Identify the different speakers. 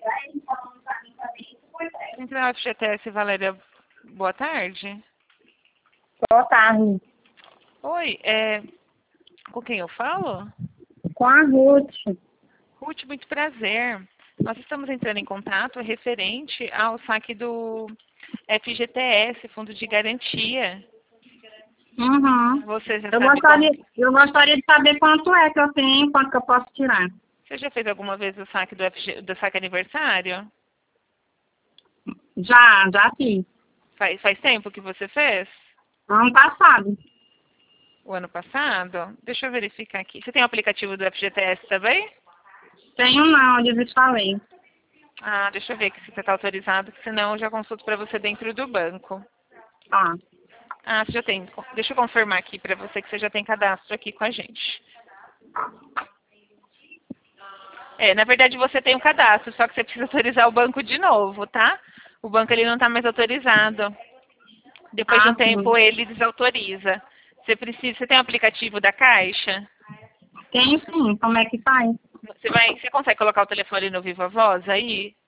Speaker 1: Central FGTS, Valéria, boa tarde.
Speaker 2: Boa tarde.
Speaker 1: Oi, com quem eu falo?
Speaker 2: Com a Ruth.
Speaker 1: Ruth, muito prazer. Nós estamos entrando em contato referente ao saque do FGTS, Fundo de Garantia.
Speaker 2: Uhum.
Speaker 1: Você já
Speaker 2: Eu
Speaker 1: sabe
Speaker 2: gostaria de saber quanto é que eu tenho, quanto que eu posso tirar.
Speaker 1: Você já fez alguma vez o saque do saque aniversário?
Speaker 2: Já fiz.
Speaker 1: Faz tempo que você fez?
Speaker 2: Ano passado.
Speaker 1: O ano passado? Deixa eu verificar aqui. Você tem o aplicativo do FGTS também?
Speaker 2: Tenho não, eu desfalei.
Speaker 1: Ah, deixa eu ver aqui se você está autorizado, senão eu já consulto para você dentro do banco.
Speaker 2: Tá.
Speaker 1: Ah, você já tem. Deixa eu confirmar aqui para você que você já tem cadastro aqui com a gente. Na verdade você tem um cadastro, só que você precisa autorizar o banco de novo, tá? O banco ele não está mais autorizado. Depois de um tempo
Speaker 2: Sim.
Speaker 1: ele desautoriza. Você tem o aplicativo da Caixa?
Speaker 2: Tenho sim, como é que faz?
Speaker 1: Você consegue colocar o telefone no Viva Voz aí?